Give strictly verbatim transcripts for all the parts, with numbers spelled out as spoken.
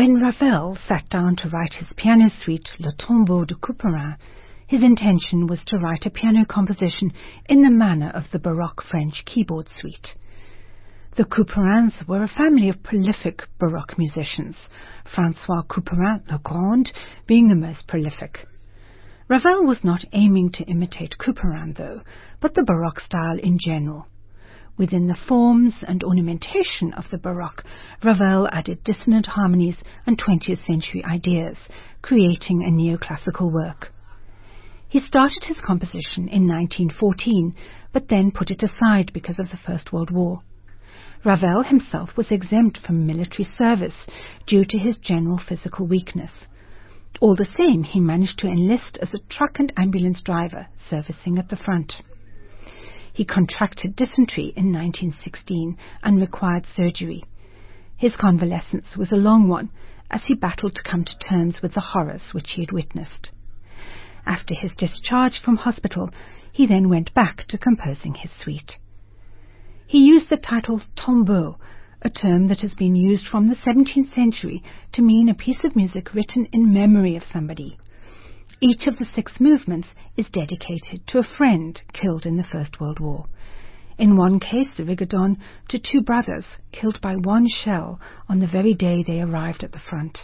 When Ravel sat down to write his piano suite Le Tombeau de Couperin, his intention was to write a piano composition in the manner of the Baroque French keyboard suite. The Couperins were a family of prolific Baroque musicians, François Couperin le Grand being the most prolific. Ravel was not aiming to imitate Couperin, though, but the Baroque style in general. Within the forms and ornamentation of the Baroque, Ravel added dissonant harmonies and twentieth century ideas, creating a neoclassical work. He started his composition in nineteen fourteen, but then put it aside because of the First World War. Ravel himself was exempt from military service due to his general physical weakness. All the same, he managed to enlist as a truck and ambulance driver, servicing at the front. He contracted dysentery in nineteen sixteen and required surgery. His convalescence was a long one, as he battled to come to terms with the horrors which he had witnessed. After his discharge from hospital, he then went back to composing his suite. He used the title tombeau, a term that has been used from the seventeenth century to mean a piece of music written in memory of somebody. Each of the six movements is dedicated to a friend killed in the First World War. In one case, the rigodon, to two brothers killed by one shell on the very day they arrived at the front.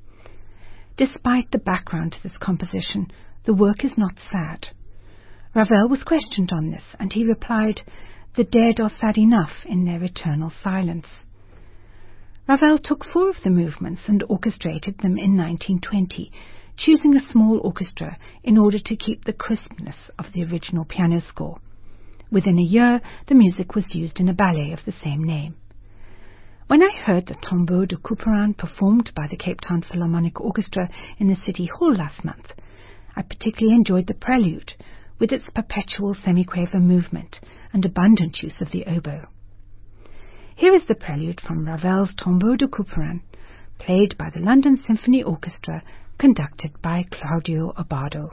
Despite the background to this composition, the work is not sad. Ravel was questioned on this, and he replied, "The dead are sad enough in their eternal silence." Ravel took four of the movements and orchestrated them in nineteen twenty, choosing a small orchestra in order to keep the crispness of the original piano score. Within a year, the music was used in a ballet of the same name. When I heard the Tombeau de Couperin performed by the Cape Town Philharmonic Orchestra in the City Hall last month, I particularly enjoyed the prelude, with its perpetual semiquaver movement and abundant use of the oboe. Here is the prelude from Ravel's Tombeau de Couperin, played by the London Symphony Orchestra, conducted by Claudio Abbado.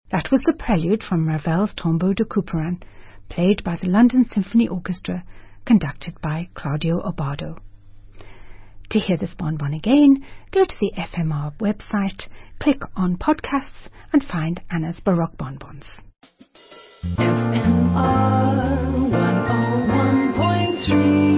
That was the prelude from Ravel's Tombeau de Couperin, played by the London Symphony Orchestra, conducted by Claudio Abbado. To hear this bonbon again, go to the F M R website, click on podcasts, and find Anna's Baroque Bonbons. F M R one oh one point three